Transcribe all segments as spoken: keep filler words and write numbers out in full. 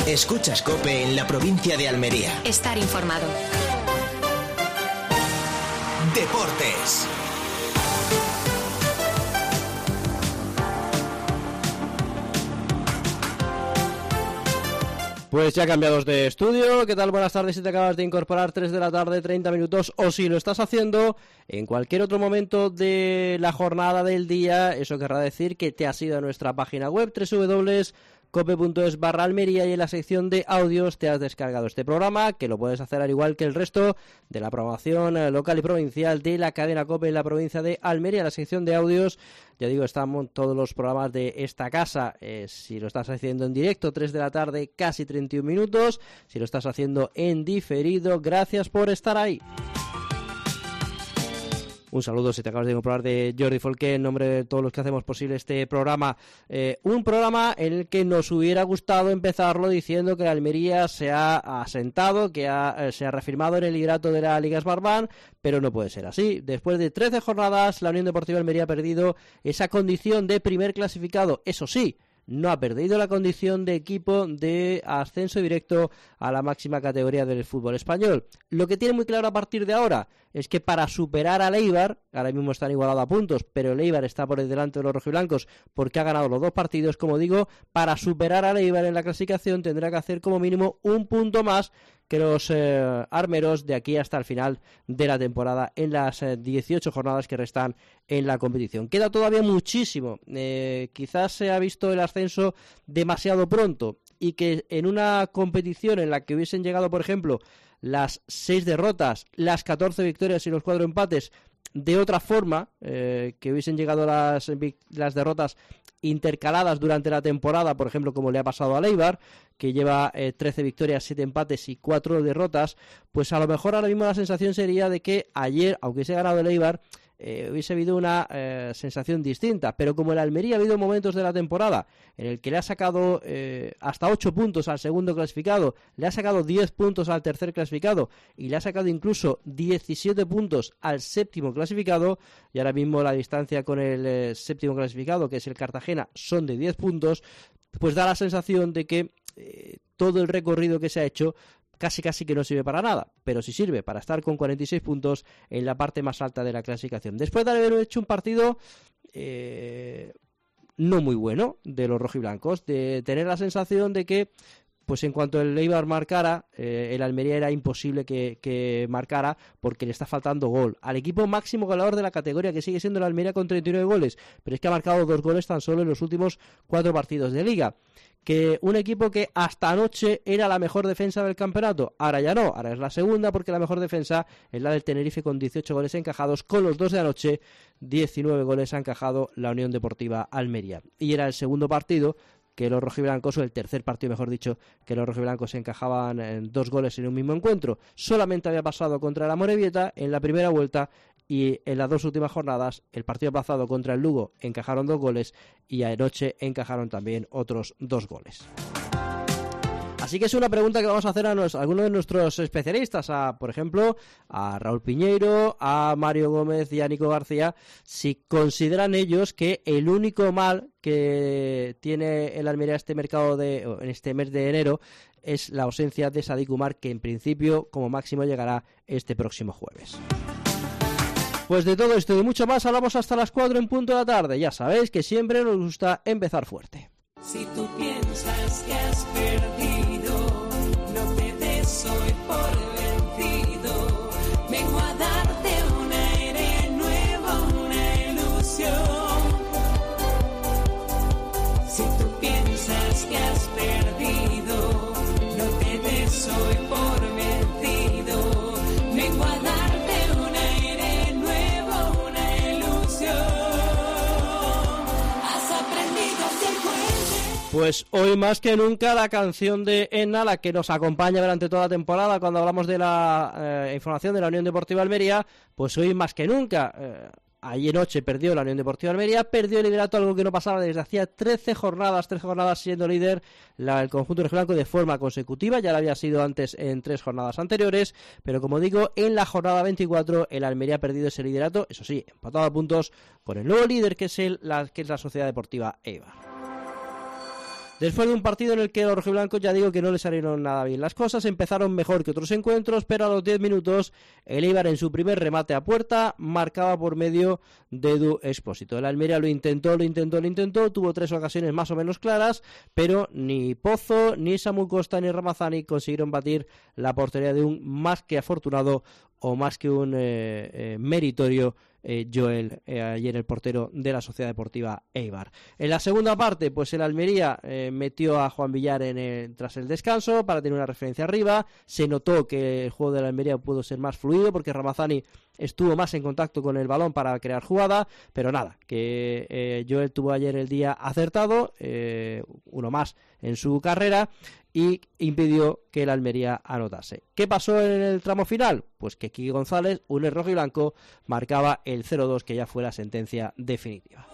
Escuchas COPE en la provincia de Almería. Estar informado. Deportes. Pues ya cambiados de estudio, ¿qué tal? Buenas tardes, si te acabas de incorporar, tres de la tarde, treinta minutos, o si lo estás haciendo en cualquier otro momento de la jornada del día, eso querrá decir que te has ido a nuestra página web, doble u doble u doble u punto cope punto es barra Almería, y en la sección de audios te has descargado este programa, que lo puedes hacer al igual que el resto de la programación local y provincial de la cadena COPE en la provincia de Almería. En la sección de audios, ya digo, estamos todos los programas de esta casa. Eh, si lo estás haciendo en directo, tres de la tarde, casi treinta y un minutos. Si lo estás haciendo en diferido, gracias por estar ahí. Un saludo si te acabas de incorporar, de Jordi Folqué, en nombre de todos los que hacemos posible este programa. Eh, un programa en el que nos hubiera gustado empezarlo diciendo que la Almería se ha asentado, que ha, eh, se ha reafirmado en el liderato de la Liga Smartbank, pero no puede ser así. Después de trece jornadas, la Unión Deportiva Almería ha perdido esa condición de primer clasificado. Eso sí, no ha perdido la condición de equipo de ascenso directo a la máxima categoría del fútbol español. Lo que tiene muy claro a partir de ahora es que para superar al Eibar, ahora mismo están igualados a puntos, pero el Eibar está por delante de los rojiblancos porque ha ganado los dos partidos, como digo, para superar al Eibar en la clasificación tendrá que hacer como mínimo un punto más que los eh, armeros de aquí hasta el final de la temporada en las eh, dieciocho jornadas que restan en la competición. Queda todavía muchísimo, eh, quizás se ha visto el ascenso demasiado pronto y que en una competición en la que hubiesen llegado, por ejemplo, las seis derrotas, las catorce victorias y los cuatro empates, de otra forma, eh, que hubiesen llegado las, las derrotas intercaladas durante la temporada, por ejemplo, como le ha pasado al Eibar, que lleva eh, trece victorias, siete empates y cuatro derrotas, pues a lo mejor ahora mismo la sensación sería de que ayer, aunque se ha ganado el Eibar, eh, hubiese habido una eh, sensación distinta, pero como el Almería ha habido momentos de la temporada en el que le ha sacado eh, hasta ocho puntos al segundo clasificado, le ha sacado diez puntos al tercer clasificado y le ha sacado incluso diecisiete puntos al séptimo clasificado, y ahora mismo la distancia con el eh, séptimo clasificado, que es el Cartagena, son de diez puntos, pues da la sensación de que eh, todo el recorrido que se ha hecho casi casi que no sirve para nada, pero sí sirve para estar con cuarenta y seis puntos en la parte más alta de la clasificación. Después de haber hecho un partido eh, no muy bueno de los rojiblancos, de tener la sensación de que pues en cuanto el Eibar marcara, eh, el Almería era imposible que, que marcara porque le está faltando gol al equipo máximo goleador de la categoría, que sigue siendo el Almería con treinta y nueve goles, pero es que ha marcado dos goles tan solo en los últimos cuatro partidos de Liga. Que un equipo que hasta anoche era la mejor defensa del campeonato, ahora ya no, ahora es la segunda, porque la mejor defensa es la del Tenerife con dieciocho goles encajados. Con los dos de anoche, diecinueve goles ha encajado la Unión Deportiva Almería, y era el segundo partido que los rojiblancos, o el tercer partido mejor dicho, que los rojiblancos encajaban en dos goles en un mismo encuentro. Solamente había pasado contra el Amorebieta en la primera vuelta, y en las dos últimas jornadas, el partido aplazado contra el Lugo, encajaron dos goles, y anoche encajaron también otros dos goles. Así que es una pregunta que vamos a hacer a, nos, a algunos de nuestros especialistas, a, por ejemplo, a Raúl Piñeiro, a Mario Gómez y a Nico García, si consideran ellos que el único mal que tiene el Almería este mercado de, en este mes de enero es la ausencia de Sadik Umar, que en principio como máximo llegará este próximo jueves. Pues de todo esto y de mucho más hablamos hasta las cuatro en punto de la tarde. Ya sabéis que siempre nos gusta empezar fuerte. Si tú piensas que has perdido, no te des hoy por vencido. Vengo a darte un aire nuevo, una ilusión. Si tú piensas que has perdido, no te des hoy por vencido. Vengo a darte un aire nuevo, una ilusión. Has aprendido a ser fuerte. Pues hoy más que nunca la canción de Enna, la que nos acompaña durante toda la temporada cuando hablamos de la eh, información de la Unión Deportiva Almería, pues hoy más que nunca. Eh, ayer noche perdió la Unión Deportiva Almería, perdió el liderato, algo que no pasaba desde hacía trece jornadas, trece jornadas siendo líder la, el conjunto rojiblanco de forma consecutiva. Ya lo había sido antes en tres jornadas anteriores, pero como digo, en la jornada veinticuatro el Almería ha perdido ese liderato, eso sí, empatado a puntos con el nuevo líder que es, el, la, que es la Sociedad Deportiva Eibar. Después de un partido en el que los rojiblancos, ya digo que no les salieron nada bien las cosas, empezaron mejor que otros encuentros, pero a los diez minutos el Eibar en su primer remate a puerta marcaba por medio de Edu Expósito. El Almería lo intentó, lo intentó, lo intentó, tuvo tres ocasiones más o menos claras, pero ni Pozo, ni Samu Costa, ni Ramazani consiguieron batir la portería de un más que afortunado o más que un eh, eh, meritorio eh, Joel, eh, ayer el portero de la Sociedad Deportiva Eibar. En la segunda parte, pues el Almería eh, metió a Juan Villar en el, tras el descanso para tener una referencia arriba. Se notó que el juego de la Almería pudo ser más fluido porque Ramazani estuvo más en contacto con el balón para crear jugada, pero nada, que eh, Joel tuvo ayer el día acertado, eh, uno más en su carrera, y impidió que el Almería anotase. ¿Qué pasó en el tramo final? Pues que Quique González, un rojo y blanco, marcaba el cero dos, que ya fue la sentencia definitiva.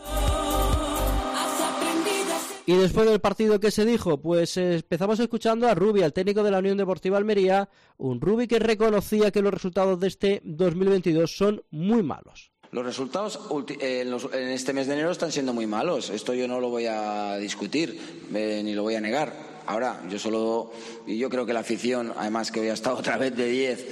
Y después del partido, ¿qué se dijo? Pues eh, empezamos escuchando a Rubi, al técnico de la Unión Deportiva Almería, un Rubi que reconocía que los resultados de este dos mil veintidós son muy malos. Los resultados en, los, en este mes de enero están siendo muy malos. Esto yo no lo voy a discutir, eh, ni lo voy a negar. Ahora, yo solo, y yo creo que la afición, además que hoy ha estado otra vez de diez,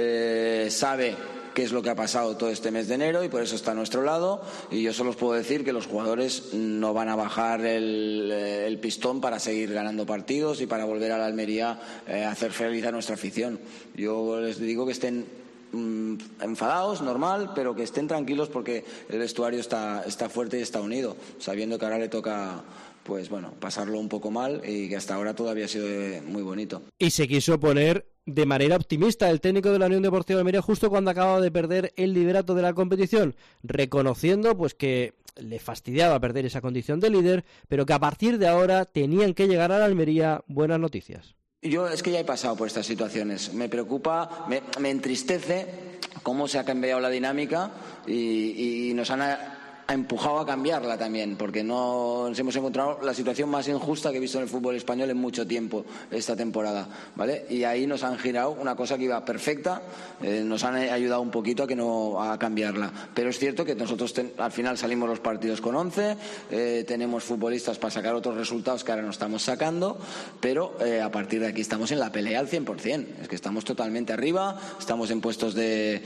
eh, sabe qué es lo que ha pasado todo este mes de enero y por eso está a nuestro lado, y yo solo os puedo decir que los jugadores no van a bajar el, el pistón para seguir ganando partidos y para volver a la Almería eh, a hacer feliz a nuestra afición. Yo les digo que estén mmm, enfadados, normal, pero que estén tranquilos porque el vestuario está, está fuerte y está unido, sabiendo que ahora le toca, pues bueno, pasarlo un poco mal y que hasta ahora todavía ha sido muy bonito. Y se quiso poner de manera optimista el técnico de la Unión Deportiva de Almería justo cuando acababa de perder el liderato de la competición, reconociendo pues que le fastidiaba perder esa condición de líder, pero que a partir de ahora tenían que llegar a la Almería buenas noticias. Yo es que ya he pasado por estas situaciones. Me preocupa, me, me entristece cómo se ha cambiado la dinámica y, y nos han ha empujado a cambiarla también, porque no nos hemos encontrado la situación más injusta que he visto en el fútbol español en mucho tiempo esta temporada, ¿vale? Y ahí nos han girado una cosa que iba perfecta, eh, nos han ayudado un poquito a que no a cambiarla. Pero es cierto que nosotros ten, al final salimos los partidos con once, eh, tenemos futbolistas para sacar otros resultados que ahora no estamos sacando, pero eh, a partir de aquí estamos en la pelea al cien por ciento. Es que estamos totalmente arriba, estamos en puestos de,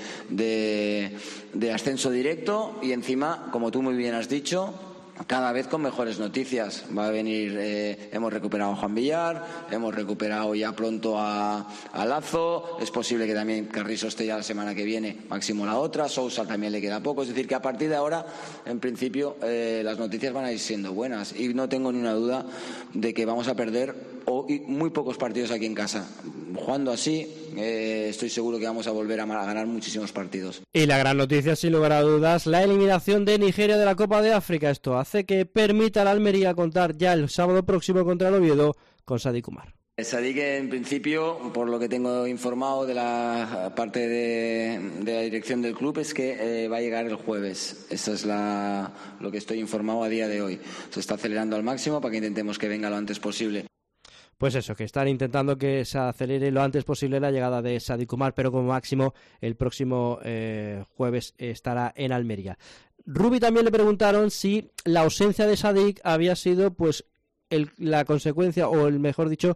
de, de ascenso directo y encima, como tú muy bien has dicho, cada vez con mejores noticias. Va a venir, eh, hemos recuperado a Juan Villar, hemos recuperado ya pronto a, a Lazo, es posible que también Carrizo esté ya la semana que viene, máximo la otra, Sousa también le queda poco, es decir que a partir de ahora, en principio, eh, las noticias van a ir siendo buenas y no tengo ni una duda de que vamos a perder o, y muy pocos partidos aquí en casa. Jugando así, eh, estoy seguro que vamos a volver a, a ganar muchísimos partidos. Y la gran noticia, sin lugar a dudas, la eliminación de Nigeria de la Copa de África. Esto hace que permita a la Almería contar ya el sábado próximo contra el Oviedo con Sadik Umar. Sadik, en principio, por lo que tengo informado de la parte de, de la dirección del club, es que eh, va a llegar el jueves. Eso es la, lo que estoy informado a día de hoy. Se está acelerando al máximo para que intentemos que venga lo antes posible. Pues eso, que están intentando que se acelere lo antes posible la llegada de Sadik Umar, pero como máximo el próximo eh, jueves estará en Almería. Rubi también le preguntaron si la ausencia de Sadik había sido pues el, la consecuencia, o el mejor dicho,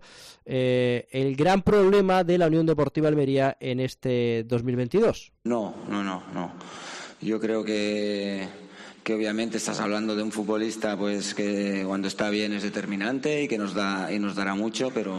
eh, el gran problema de la Unión Deportiva Almería en este dos mil veintidós. No, no, no, no. Yo creo que... que obviamente estás hablando de un futbolista pues que cuando está bien es determinante y que nos da y nos dará mucho, pero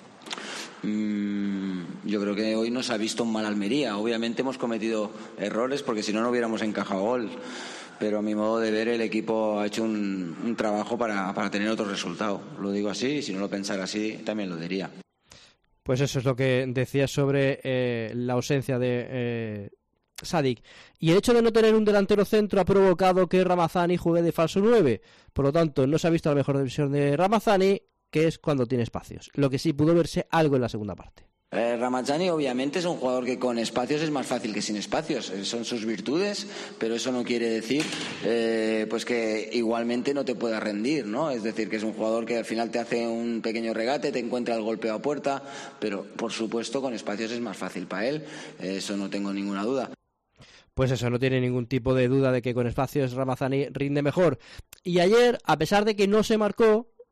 mmm, yo creo que hoy nos ha visto un mal Almería. Obviamente hemos cometido errores porque si no no hubiéramos encajado gol, pero a mi modo de ver el equipo ha hecho un, un trabajo para, para tener otro resultado. Lo digo así y si no lo pensara así también lo diría. Pues eso es lo que decía sobre eh, la ausencia de eh, Sadik. Y el hecho de no tener un delantero centro ha provocado que Ramazani juegue de falso nueve. Por lo tanto, no se ha visto la mejor versión de Ramazani, que es cuando tiene espacios. Lo que sí pudo verse algo en la segunda parte. Eh, Ramazani obviamente es un jugador que con espacios es más fácil que sin espacios, eh, son sus virtudes, pero eso no quiere decir eh, pues que igualmente no te pueda rendir, ¿no? Es decir, que es un jugador que al final te hace un pequeño regate, te encuentra el golpeo a puerta, pero por supuesto con espacios es más fácil para él, eh, eso no tengo ninguna duda. Pues eso, no tiene ningún tipo de duda de que con espacios Ramazani rinde mejor. Y ayer, a pesar de que no se marcó,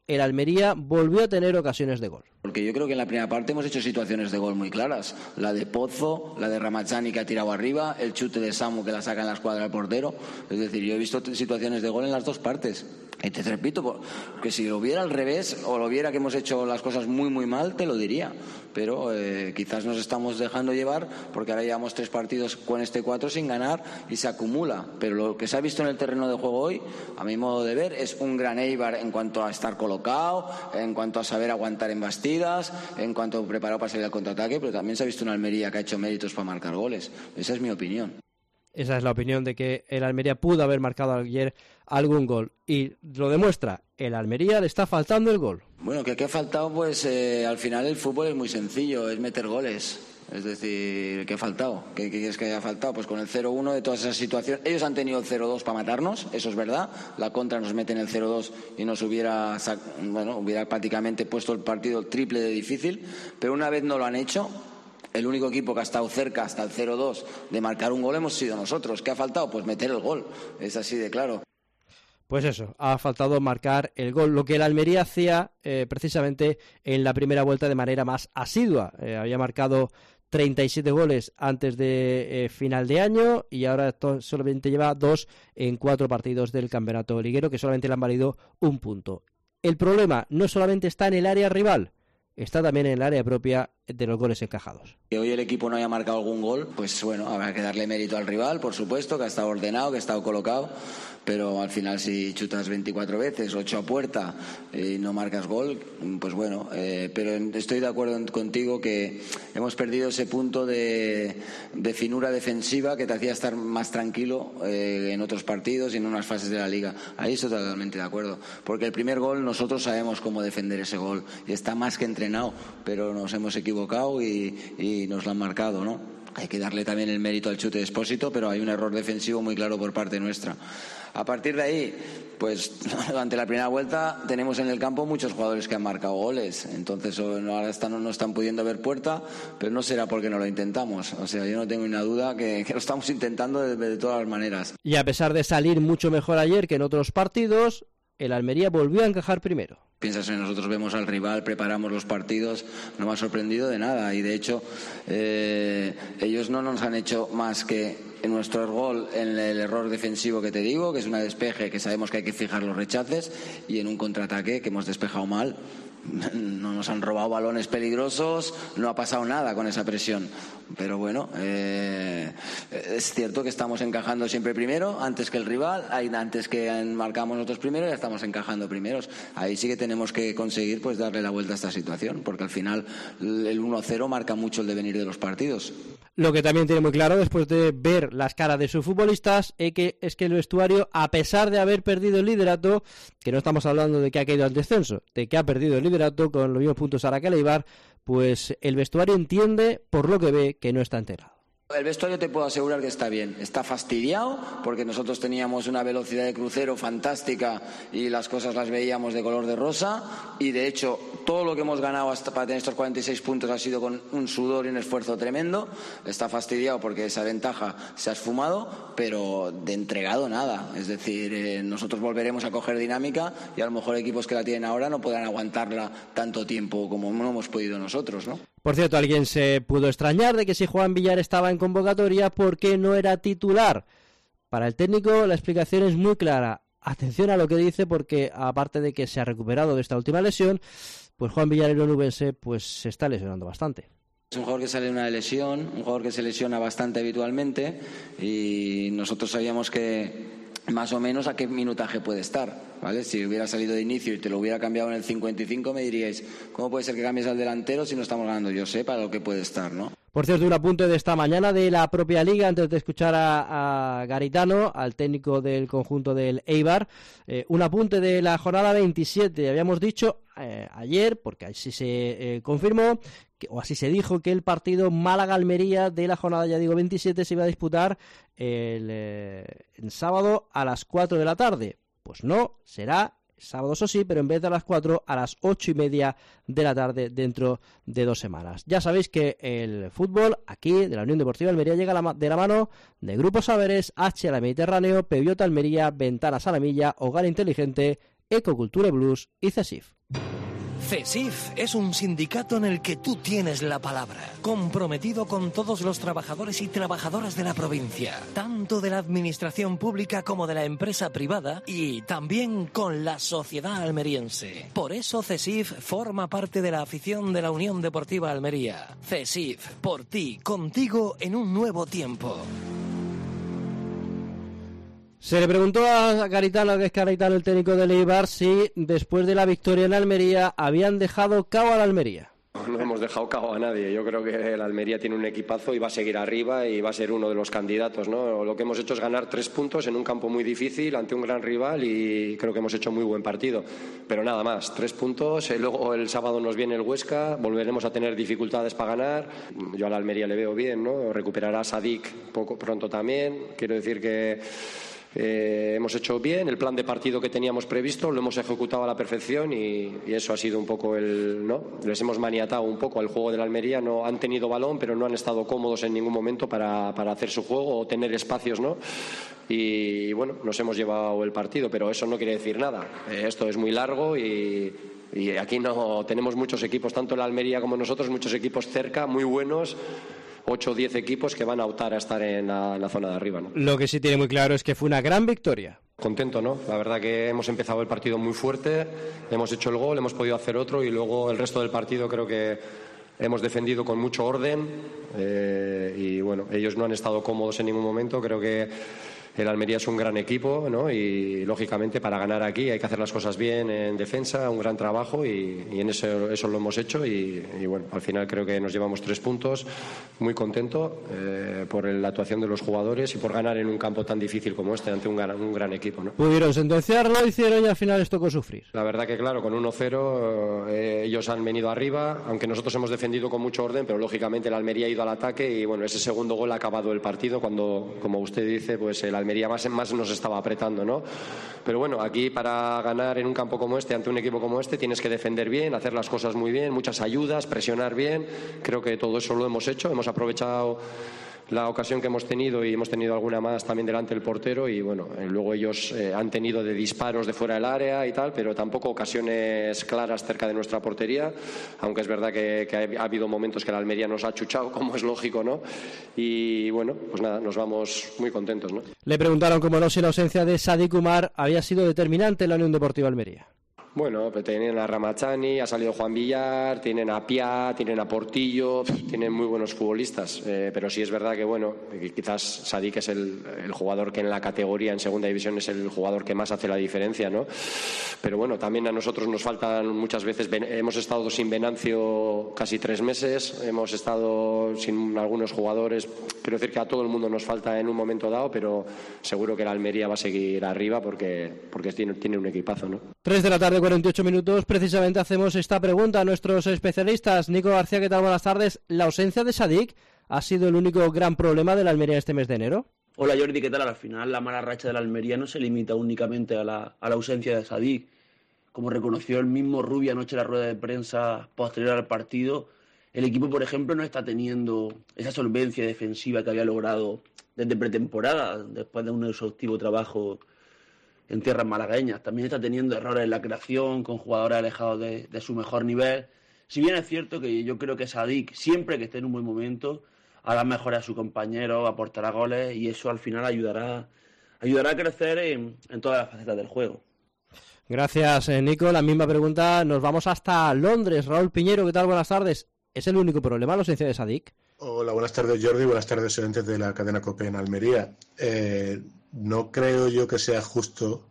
el Almería volvió a tener ocasiones de gol. Porque yo creo que en la primera parte hemos hecho situaciones de gol muy claras. La de Pozo, la de Ramazzani que ha tirado arriba, el chute de Samu que la saca en la escuadra del portero. Es decir, yo he visto situaciones de gol en las dos partes. Y te repito, que si lo viera al revés o lo viera que hemos hecho las cosas muy muy mal, te lo diría. Pero eh, quizás nos estamos dejando llevar porque ahora llevamos tres partidos con este cuatro sin ganar y se acumula. Pero lo que se ha visto en el terreno de juego hoy, a mi modo de ver, es un gran Eibar en cuanto a estar colocado, en cuanto a saber aguantar embestidas, en cuanto a preparado para salir al contraataque, pero también se ha visto una Almería que ha hecho méritos para marcar goles. Esa es mi opinión. Esa es la opinión de que el Almería pudo haber marcado ayer algún gol. Y lo demuestra, el Almería le está faltando el gol. Bueno, que ¿qué ha faltado? Pues eh, al final el fútbol es muy sencillo, es meter goles. Es decir, ¿qué ha faltado? ¿Qué quieres que haya faltado? Pues con el cero uno de todas esas situaciones. Ellos han tenido el cero dos para matarnos, eso es verdad. La contra nos mete en el cero dos y nos hubiera, bueno, hubiera prácticamente puesto el partido triple de difícil. Pero una vez no lo han hecho, el único equipo que ha estado cerca hasta el cero dos de marcar un gol hemos sido nosotros. ¿Qué ha faltado? Pues meter el gol. Es así de claro. Pues eso, ha faltado marcar el gol, lo que el Almería hacía eh, precisamente en la primera vuelta de manera más asidua. Eh, había marcado treinta y siete goles antes de eh, final de año y ahora to- solamente lleva dos en cuatro partidos del campeonato liguero, que solamente le han valido un punto. El problema no solamente está en el área rival, está también en el área propia de los goles encajados. Que hoy el equipo no haya marcado algún gol, pues bueno, habrá que darle mérito al rival, por supuesto, que ha estado ordenado, que ha estado colocado, pero al final si chutas veinticuatro veces, ocho a puerta y no marcas gol, pues bueno, eh, pero estoy de acuerdo contigo que hemos perdido ese punto de, de finura defensiva que te hacía estar más tranquilo eh, en otros partidos y en unas fases de la liga. Ahí estoy totalmente de acuerdo, porque el primer gol nosotros sabemos cómo defender ese gol y está más que entrenado, pero nos hemos equivocado y, y nos lo han marcado, ¿no? Hay que darle también el mérito al chute de Expósito, pero hay un error defensivo muy claro por parte nuestra. A partir de ahí, pues durante la primera vuelta tenemos en el campo muchos jugadores que han marcado goles, entonces ahora están, no están pudiendo ver puerta, pero no será porque no lo intentamos. O sea, yo no tengo una duda que, que lo estamos intentando de, de todas las maneras. Y a pesar de salir mucho mejor ayer que en otros partidos, el Almería volvió a encajar primero. Piensas en nosotros, vemos al rival, preparamos los partidos, no me ha sorprendido de nada y de hecho eh, ellos no nos han hecho más que en nuestro gol en el error defensivo que te digo, que es una despeje que sabemos que hay que fijar los rechaces, y en un contraataque que hemos despejado mal. No nos han robado balones peligrosos, no ha pasado nada con esa presión, pero bueno, eh, es cierto que estamos encajando siempre primero antes que el rival, antes que marcamos nosotros primero, ya estamos encajando primeros. Ahí sí que tenemos que conseguir pues darle la vuelta a esta situación, porque al final el uno a cero marca mucho el devenir de los partidos. Lo que también tiene muy claro después de ver las caras de sus futbolistas es que, es que el vestuario, a pesar de haber perdido el liderato, que no estamos hablando de que ha caído al descenso, de que ha perdido el liderato con los mismos puntos ahora que el Eibar, pues el vestuario entiende, por lo que ve, que no está enterado. El vestuario te puedo asegurar que está bien, está fastidiado porque nosotros teníamos una velocidad de crucero fantástica y las cosas las veíamos de color de rosa, y de hecho todo lo que hemos ganado hasta para tener estos cuarenta y seis puntos ha sido con un sudor y un esfuerzo tremendo. Está fastidiado porque esa ventaja se ha esfumado, pero de entregado nada. Es decir, eh, nosotros volveremos a coger dinámica y a lo mejor equipos que la tienen ahora no podrán aguantarla tanto tiempo como no hemos podido nosotros, ¿no? Por cierto, alguien se pudo extrañar de que si Juan Villar estaba en convocatoria, ¿por qué no era titular? Para el técnico la explicación es muy clara. Atención a lo que dice, porque aparte de que se ha recuperado de esta última lesión, pues Juan Villar, el onubense, pues se está lesionando bastante. Es un jugador que sale de una lesión, un jugador que se lesiona bastante habitualmente, y nosotros sabíamos que más o menos a qué minutaje puede estar, ¿vale? Si hubiera salido de inicio y te lo hubiera cambiado en el cincuenta y cinco, me diríais, ¿cómo puede ser que cambies al delantero si no estamos ganando? Yo sé para lo que puede estar, ¿no? Por cierto, un apunte de esta mañana de la propia liga, antes de escuchar a, a Garitano, al técnico del conjunto del Eibar. Eh, un apunte de la jornada veintisiete. Habíamos dicho eh, ayer, porque así se eh, confirmó, que, o así se dijo, que el partido Málaga-Almería de la jornada, ya digo, veintisiete, se iba a disputar el, eh, el sábado a las cuatro de la tarde. Pues no, será sábado, eso sí, pero en vez de a las cuatro, a las ocho y media de la tarde dentro de dos semanas. Ya sabéis que el fútbol aquí de la Unión Deportiva Almería llega de la mano de Grupo Saberes, H a la Mediterráneo, Peviota Almería, Ventanas a la Milla, Hogar Inteligente Ecoculture Blues y CESIF. CESIF es un sindicato en el que tú tienes la palabra, comprometido con todos los trabajadores y trabajadoras de la provincia, tanto de la administración pública como de la empresa privada y también con la sociedad almeriense. Por eso CESIF forma parte de la afición de la Unión Deportiva Almería. CESIF, por ti, contigo en un nuevo tiempo. Se le preguntó a Garitano, que es Garitano el técnico del Eibar, si después de la victoria en Almería habían dejado cao a la Almería. No hemos dejado cao a nadie. Yo creo que el Almería tiene un equipazo y va a seguir arriba y va a ser uno de los candidatos, ¿no? Lo que hemos hecho es ganar tres puntos en un campo muy difícil ante un gran rival y creo que hemos hecho muy buen partido. Pero nada más, tres puntos. Luego el sábado nos viene el Huesca, volveremos a tener dificultades para ganar. Yo a la Almería le veo bien, ¿no? Recuperará a Sadik poco pronto también. Quiero decir que Eh, hemos hecho bien el plan de partido que teníamos previsto, lo hemos ejecutado a la perfección y, y eso ha sido un poco el, ¿no? Les hemos maniatado un poco al juego de la Almería. No han tenido balón, pero no han estado cómodos en ningún momento para, para hacer su juego o tener espacios, ¿no? Y, y bueno, nos hemos llevado el partido, pero eso no quiere decir nada. Eh, esto es muy largo y y aquí no tenemos muchos equipos, tanto la Almería como nosotros, muchos equipos cerca, muy buenos. ocho o diez equipos que van a optar a estar en la, en la zona de arriba, ¿no? Lo que sí tiene muy claro es que fue una gran victoria. Contento, ¿no? La verdad que hemos empezado el partido muy fuerte, hemos hecho el gol, hemos podido hacer otro y luego el resto del partido creo que hemos defendido con mucho orden eh, y bueno, ellos no han estado cómodos en ningún momento. Creo que el Almería es un gran equipo, ¿no? Y lógicamente para ganar aquí hay que hacer las cosas bien en defensa, un gran trabajo y, y en eso, eso lo hemos hecho y, y bueno, al final creo que nos llevamos tres puntos, muy contento eh, por la actuación de los jugadores y por ganar en un campo tan difícil como este ante un gran, un gran equipo, ¿no? Pudieron sentenciarlo, hicieron y al final les tocó sufrir. La verdad que claro, con uno cero eh, ellos han venido arriba, aunque nosotros hemos defendido con mucho orden, pero lógicamente el Almería ha ido al ataque y bueno, ese segundo gol ha acabado el partido cuando, como usted dice, pues el Almería más, más nos estaba apretando, ¿no? Pero bueno, aquí para ganar en un campo como este, ante un equipo como este, tienes que defender bien, hacer las cosas muy bien, muchas ayudas, presionar bien. Creo que todo eso lo hemos hecho, hemos aprovechado la ocasión que hemos tenido y hemos tenido alguna más también delante del portero y bueno, eh, luego ellos eh, han tenido de disparos de fuera del área y tal, pero tampoco ocasiones claras cerca de nuestra portería, aunque es verdad que, que ha habido momentos que la Almería nos ha chuchado, como es lógico, ¿no? Y bueno, pues nada, nos vamos muy contentos, ¿no? Le preguntaron como no si la ausencia de Sadik Umar había sido determinante en la Unión Deportiva Almería. Bueno, pues tienen a Ramachani, ha salido Juan Villar, tienen a Pia, tienen a Portillo, tienen muy buenos futbolistas, eh, pero sí es verdad que bueno, quizás Sadik es el, el jugador que en la categoría, en segunda división, es el jugador que más hace la diferencia, ¿no? Pero bueno, también a nosotros nos faltan muchas veces, hemos estado sin Venancio casi tres meses, hemos estado sin algunos jugadores, quiero decir que a todo el mundo nos falta en un momento dado, pero seguro que la Almería va a seguir arriba porque, porque tiene, tiene un equipazo, ¿no? Tres de la tarde, cuarenta y ocho minutos, precisamente hacemos esta pregunta a nuestros especialistas. Nico García, ¿qué tal? Buenas tardes. ¿La ausencia de Sadik ha sido el único gran problema de la Almería este mes de enero? Hola Jordi, ¿qué tal? Al final la mala racha de la Almería no se limita únicamente a la, a la ausencia de Sadik. Como reconoció el mismo Rubio anoche en la rueda de prensa posterior al partido, el equipo, por ejemplo, no está teniendo esa solvencia defensiva que había logrado desde pretemporada, después de un exhaustivo trabajo en tierras malagueñas. También está teniendo errores en la creación, con jugadores alejados de, de su mejor nivel. Si bien es cierto que yo creo que Sadik, siempre que esté en un buen momento, hará mejores a su compañero, aportará goles y eso al final ayudará, ayudará a crecer en, en todas las facetas del juego. Gracias, Nico. La misma pregunta, nos vamos hasta Londres. Raúl Piñero, ¿qué tal? Buenas tardes. ¿Es el único problema la ausencia de Sadik? Hola, buenas tardes Jordi, buenas tardes oyentes de la cadena COPE en Almería. Eh, no creo yo que sea justo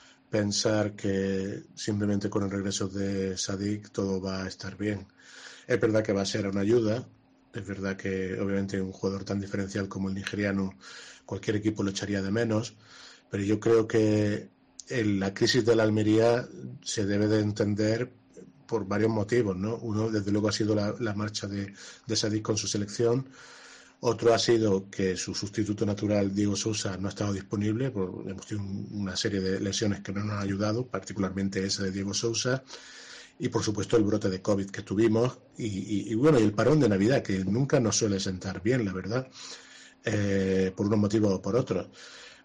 pensar que simplemente con el regreso de Sadik todo va a estar bien. Es verdad que va a ser una ayuda, es verdad que obviamente un jugador tan diferencial como el nigeriano cualquier equipo lo echaría de menos, pero yo creo que el, la crisis de la Almería se debe de entender por varios motivos, ¿no? Uno, desde luego, ha sido la, la marcha de, de Sadik con su selección. Otro ha sido que su sustituto natural, Diego Sousa, no ha estado disponible. Por, hemos tenido una serie de lesiones que no nos han ayudado, particularmente esa de Diego Sousa. Y, por supuesto, el brote de COVID que tuvimos. Y, y, y bueno, y el parón de Navidad, que nunca nos suele sentar bien, la verdad, eh, por unos motivos o por otros.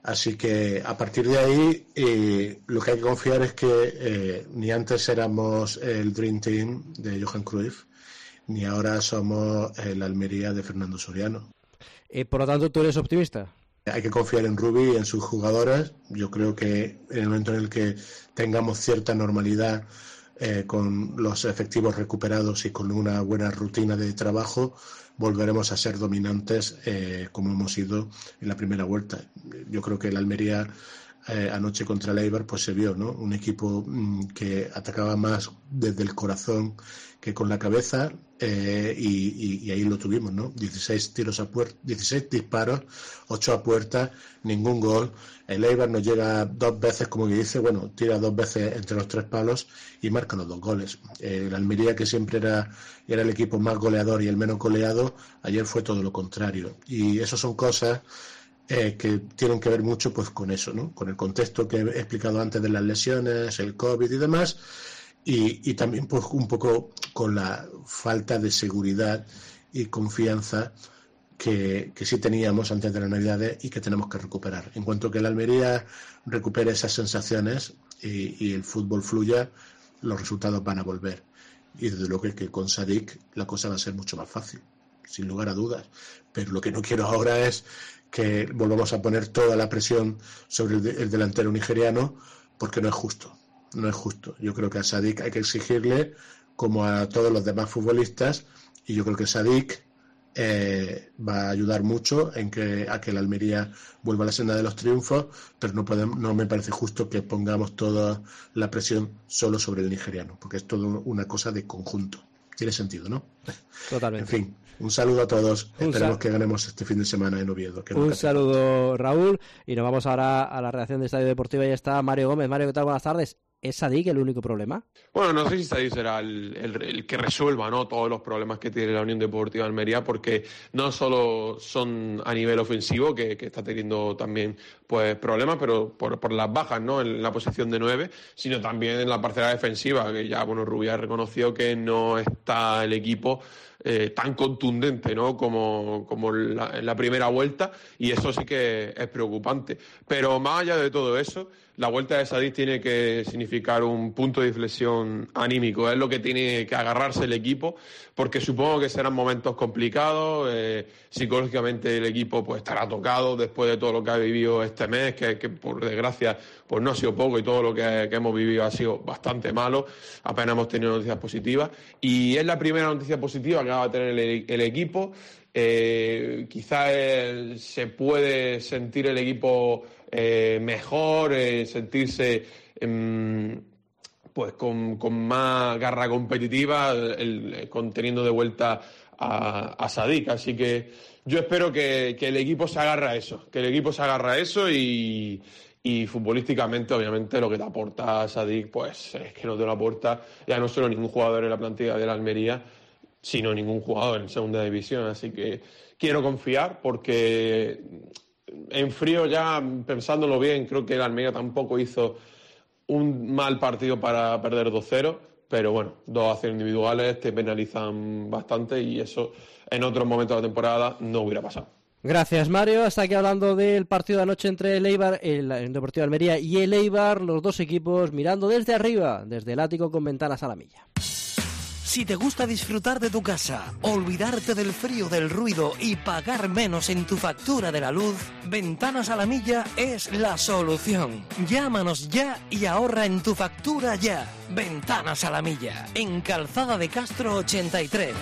Así que a partir de ahí eh, lo que hay que confiar es que eh, ni antes éramos el Dream Team de Johan Cruyff, ni ahora somos el Almería de Fernando Soriano. Eh, por lo tanto, ¿tú eres optimista? Hay que confiar en Rubi y en sus jugadores. Yo creo que en el momento en el que tengamos cierta normalidad eh, con los efectivos recuperados y con una buena rutina de trabajo, volveremos a ser dominantes eh, como hemos sido en la primera vuelta. Yo creo que el Almería eh, anoche contra el Eibar pues se vio, ¿no? Un equipo mmm, que atacaba más desde el corazón que con la cabeza eh, y, y, y ahí lo tuvimos, ¿no? dieciséis tiros a puerta, dieciséis disparos, ocho a puerta, ningún gol. El Eibar nos llega dos veces, como que dice, bueno, tira dos veces entre los tres palos y marca los dos goles. Eh, el Almería, que siempre era, era el equipo más goleador y el menos goleado, ayer fue todo lo contrario. Y eso son cosas eh, que tienen que ver mucho pues con eso, ¿no? Con el contexto que he explicado antes de las lesiones, el COVID y demás. Y, y también pues un poco con la falta de seguridad y confianza que, que sí teníamos antes de las Navidades y que tenemos que recuperar. En cuanto que el Almería recupere esas sensaciones y, y el fútbol fluya, los resultados van a volver. Y desde luego que, que con Sadik la cosa va a ser mucho más fácil, sin lugar a dudas. Pero lo que no quiero ahora es que volvamos a poner toda la presión sobre el, de, el delantero nigeriano, porque no es justo. No es justo. Yo creo que a Sadik hay que exigirle como a todos los demás futbolistas, y yo creo que Sadik eh, va a ayudar mucho en que a que la Almería vuelva a la senda de los triunfos, pero no podemos, no me parece justo que pongamos toda la presión solo sobre el nigeriano, porque es todo una cosa de conjunto. Tiene sentido, ¿no? Totalmente. En fin, un saludo a todos. Un Esperemos sal- que ganemos este fin de semana en Oviedo. Que Un nunca saludo, Raúl, y nos vamos ahora a la redacción de Estadio Deportivo. Ahí está Mario Gómez. Mario, ¿qué tal? Buenas tardes. ¿Es Sadik el único problema? Bueno, no sé si Sadik será el, el, el que resuelva, ¿no?, todos los problemas que tiene la Unión Deportiva Almería, porque no solo son a nivel ofensivo, que, que está teniendo también pues problemas, pero por, por las bajas, ¿no?, en la posición de nueve, sino también en la parcela defensiva, que ya, bueno, Rubia reconoció que no está el equipo Eh, tan contundente, ¿no?, como, como la, en la primera vuelta, y eso sí que es preocupante. Pero más allá de todo eso, la vuelta de Sadik tiene que significar un punto de inflexión anímico, es lo que tiene que agarrarse el equipo, porque supongo que serán momentos complicados, eh, psicológicamente el equipo pues estará tocado después de todo lo que ha vivido este mes, que, que por desgracia pues no ha sido poco, y todo lo que, que hemos vivido ha sido bastante malo, apenas hemos tenido noticias positivas, y es la primera noticia positiva que va a tener el, el equipo. Eh, quizás eh, se puede sentir el equipo eh, mejor, eh, sentirse eh, pues con, con más garra competitiva, el, el, con, teniendo de vuelta a, a Sadik. Así que yo espero que, que el equipo se agarre a eso, que el equipo se agarre a eso y, y futbolísticamente, obviamente, lo que te aporta Sadik, pues es que no te lo aporta ya no solo ningún jugador en la plantilla de la Almería, sino ningún jugador en segunda división. Así que quiero confiar, porque en frío, ya pensándolo bien, creo que el Almería tampoco hizo un mal partido para perder dos cero, pero bueno, dos acciones individuales te penalizan bastante, y eso en otros momentos de la temporada no hubiera pasado. Gracias, Mario. Hasta aquí hablando del partido de anoche entre el Eibar, el, el Deportivo de Almería y el Eibar, los dos equipos mirando desde arriba, desde el ático con ventanas a la milla. Si te gusta disfrutar de tu casa, olvidarte del frío, del ruido y pagar menos en tu factura de la luz, Ventanas a la Milla es la solución. Llámanos ya y ahorra en tu factura ya. Ventanas a la Milla, en Calzada de Castro ochenta y tres.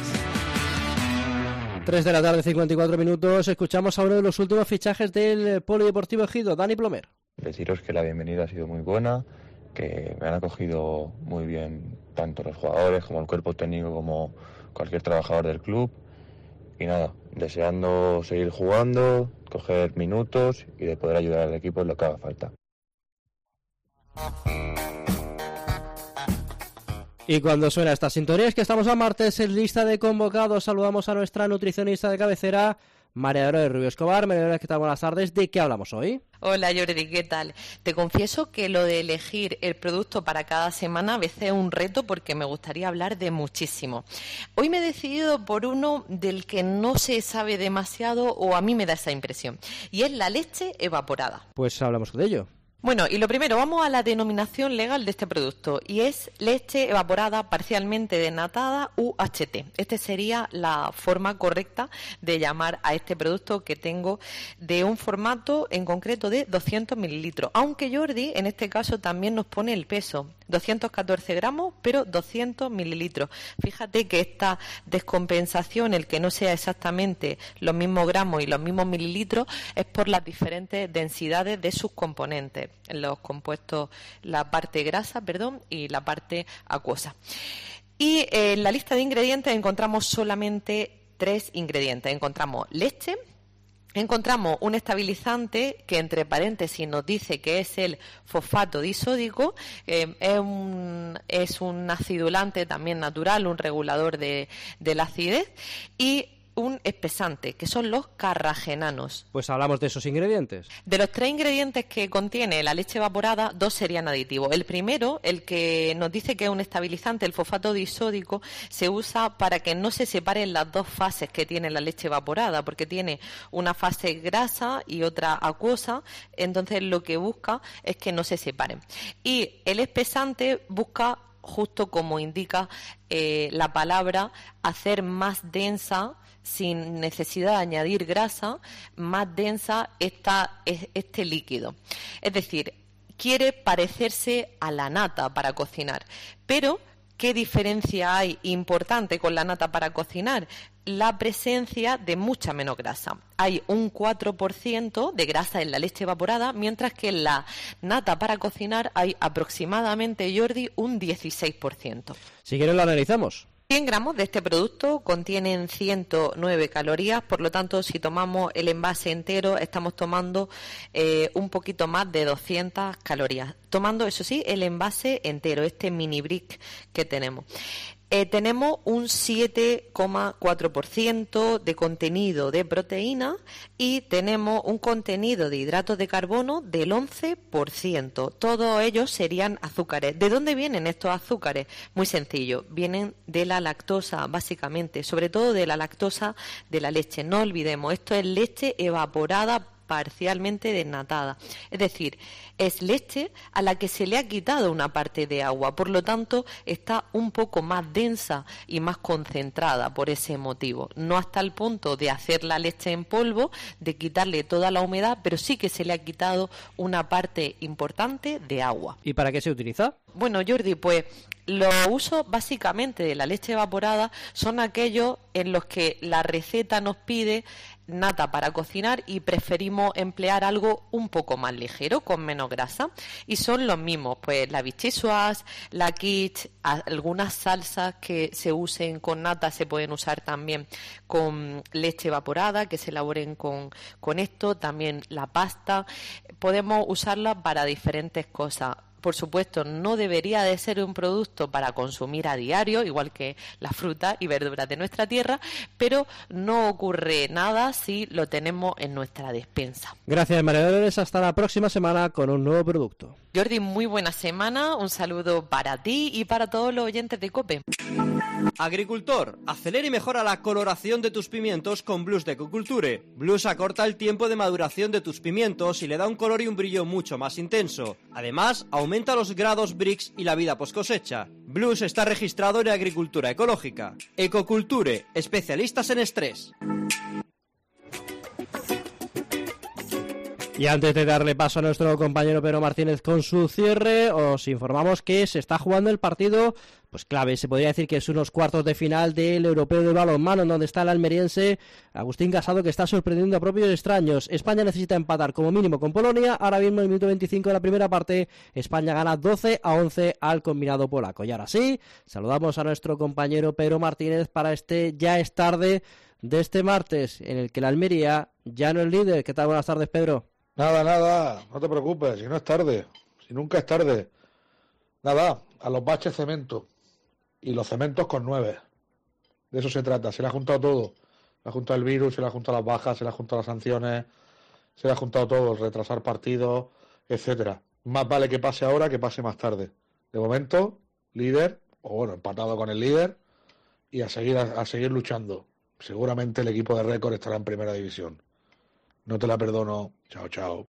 tres de la tarde, cincuenta y cuatro minutos. Escuchamos a uno de los últimos fichajes del Polideportivo Ejido, Dani Plomer. Deciros que la bienvenida ha sido muy buena, que me han acogido muy bien tanto los jugadores como el cuerpo técnico como cualquier trabajador del club, y nada, deseando seguir jugando, coger minutos y de poder ayudar al equipo en lo que haga falta. Y cuando suena esta sintonía es que estamos a martes en lista de convocados. Saludamos a nuestra nutricionista de cabecera, María Dolores Rubio Escobar. María Dolores, ¿qué tal? Buenas tardes. ¿De qué hablamos hoy? Hola Jordi, ¿qué tal? Te confieso que lo de elegir el producto para cada semana a veces es un reto porque me gustaría hablar de muchísimo. Hoy me he decidido por uno del que no se sabe demasiado, o a mí me da esa impresión, y es la leche evaporada. Pues hablamos de ello. Bueno, y lo primero, vamos a la denominación legal de este producto, y es leche evaporada parcialmente desnatada U H T. Esta sería la forma correcta de llamar a este producto que tengo, de un formato en concreto de doscientos mililitros, aunque Jordi en este caso también nos pone el peso, doscientos catorce gramos, pero doscientos mililitros. Fíjate que esta descompensación, el que no sea exactamente los mismos gramos y los mismos mililitros, es por las diferentes densidades de sus componentes, los compuestos, la parte grasa, perdón, y la parte acuosa. Y eh, en la lista de ingredientes encontramos solamente tres ingredientes. Encontramos leche, encontramos un estabilizante que entre paréntesis nos dice que es el fosfato disódico, eh, es, un, es un acidulante también natural, un regulador de, de la acidez, y un espesante, que son los carragenanos. Pues hablamos de esos ingredientes. De los tres ingredientes que contiene la leche evaporada, dos serían aditivos. El primero, el que nos dice que es un estabilizante, el fosfato disódico, se usa para que no se separen las dos fases que tiene la leche evaporada, porque tiene una fase grasa y otra acuosa, entonces lo que busca es que no se separen. Y el espesante busca, justo como indica eh, la palabra, hacer más densa, sin necesidad de añadir grasa, más densa esta, este líquido. Es decir, quiere parecerse a la nata para cocinar. Pero, ¿qué diferencia hay importante con la nata para cocinar? La presencia de mucha menos grasa. Hay un cuatro por ciento de grasa en la leche evaporada, mientras que en la nata para cocinar hay aproximadamente, Jordi, un dieciséis por ciento. Si quieres lo analizamos. cien gramos de este producto contienen ciento nueve calorías, por lo tanto, si tomamos el envase entero, estamos tomando eh, un poquito más de doscientas calorías. Tomando, eso sí, el envase entero, este mini brick que tenemos. Eh, tenemos un siete coma cuatro por ciento de contenido de proteína y tenemos un contenido de hidratos de carbono del once por ciento. Todos ellos serían azúcares. ¿De dónde vienen estos azúcares? Muy sencillo, vienen de la lactosa, básicamente, sobre todo de la lactosa de la leche. No olvidemos, esto es leche evaporada parcialmente desnatada. Es decir, es leche a la que se le ha quitado una parte de agua, por lo tanto está un poco más densa y más concentrada por ese motivo. No hasta el punto de hacer la leche en polvo, de quitarle toda la humedad, pero sí que se le ha quitado una parte importante de agua. ¿Y para qué se utiliza? Bueno, Jordi, pues los usos básicamente de la leche evaporada son aquellos en los que la receta nos pide nata para cocinar y preferimos emplear algo un poco más ligero, con menos grasa, y son los mismos, pues la vichyssoise, la quiche, algunas salsas que se usen con nata se pueden usar también con leche evaporada, que se elaboren con, con esto, también la pasta, podemos usarla para diferentes cosas. Por supuesto, no debería de ser un producto para consumir a diario, igual que las frutas y verduras de nuestra tierra, pero no ocurre nada si lo tenemos en nuestra despensa. Gracias, María Dolores. Hasta la próxima semana con un nuevo producto. Jordi, muy buena semana. Un saludo para ti y para todos los oyentes de COPE. Agricultor, acelera y mejora la coloración de tus pimientos con Blues de Ecoculture. Blues acorta el tiempo de maduración de tus pimientos y le da un color y un brillo mucho más intenso. Además, aumenta los grados Brix y la vida post cosecha. Blues está registrado en Agricultura Ecológica. Ecoculture, especialistas en estrés. Y antes de darle paso a nuestro compañero Pedro Martínez con su cierre, os informamos que se está jugando el partido, pues clave, se podría decir que es unos cuartos de final del Europeo de Balonmano, en donde está el almeriense Agustín Casado, que está sorprendiendo a propios extraños. España necesita empatar como mínimo con Polonia. Ahora mismo en el minuto veinticinco de la primera parte, España gana doce a once al combinado polaco. Y ahora sí, saludamos a nuestro compañero Pedro Martínez para este Ya es tarde de este martes, en el que la Almería ya no es líder. ¿Qué tal? Buenas tardes, Pedro. Nada, nada, no te preocupes, si no es tarde, si nunca es tarde. Nada, a los baches cemento, y los cementos con nueve. De eso se trata, se le ha juntado todo. Le ha juntado el virus, se le ha juntado las bajas, se le ha juntado las sanciones, se le ha juntado todo, retrasar partidos, etcétera. Más vale que pase ahora que pase más tarde. De momento, líder, o bueno, empatado con el líder, y a seguir, a, a seguir luchando. Seguramente el equipo de récord estará en primera división. No te la perdono. Chao, chao.